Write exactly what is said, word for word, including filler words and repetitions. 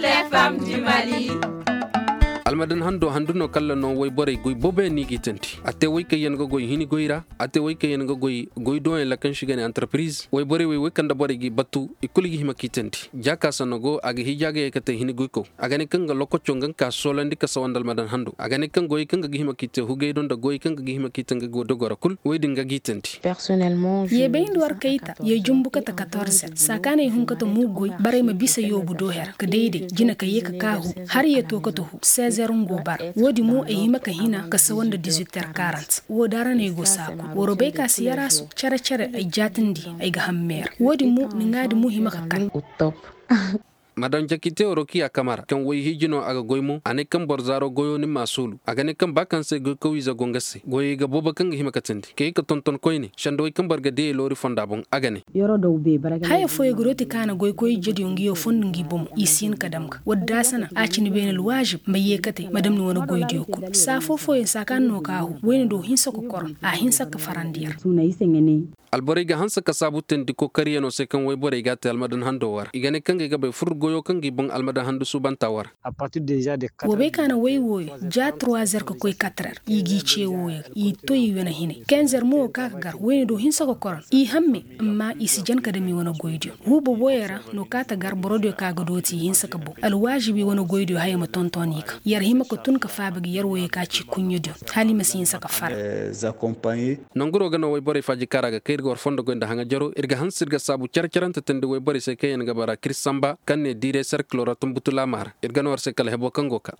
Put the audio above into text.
les femmes du Mali. almadan hando handuno kala no way bore goy bobe ni gitenti ate way kayen go goy hini goyra ate way kayen go goy goy do en la kan shigane entreprise way bore way kanda bore gi batu ikuli gi hima kitenti jaka sanogo agi hijage kate hini goyko agane kanga lokko chongan ka solandi ka sawandal madan hando agane kan goy kanga gi hima kitte hugay don da goy kanga gi hima kitanga go dogora kul way dinga gitenti personnellement ye bayin war kayta ye jumbu ka quatorze sakane hun ka to mugoy bare ma bisa yobu do her ka deede jina ka yeka kahu har ye to ka to zerun gobar wodi mu e hima ka hina ka sawanda dix-huit heures quarante wo darane go saku woro be ka siyara su chara chara ay jatindi ay ga hammer wodi mu ni ngadi mu hima ka kan top madan jakite oroki akamara kan way hijino aga goymo ane kan borzaro goyo ni masulu aga ne kan bakanse go ko wiza gongase goyi ga boba kan hima katindi ke ka tonton koyni shando kan barga de lori fonda bon aga ne yoro do be baraga haya foy groti kana goy koy jedi ngi yo fondu ngi bom isin kadamka wadda sana a cini benal wajib maye kate madam ni wona goy diyo ko sa fofo en sakan no kahu woni do hinsa ko koron a hinsa ka farandier suna isengene alborega hansa ka sabuten diko kariyano se kan way borega te almadan hando war igane kan ga be fur goyo kan gi bon almadan hando subanta war a partir déjà de wo be kana way woy ja trois heures ko koy quatre heures igi chewo yi toyi wona hine quinze heures mo ka gar woni do hinsa ko koron i hamme amma isi jan ka demi wona goydio hubo boyera no kata gar borodio ka godoti hinsa ka bo alwajibi wona goydio hayma tontonika yar hima ko tun ka fabagi yar woy ka ci kunyodio halima sin sa ka far les accompagner nonguro gano way bore faji karaga kay gor fondo gonda hanga jaro irga hansirga sabu charcharanta tende way bari se kayen gabara krisamba kanne dire cercle ratum butula mar irga nor se kala hebo kangoka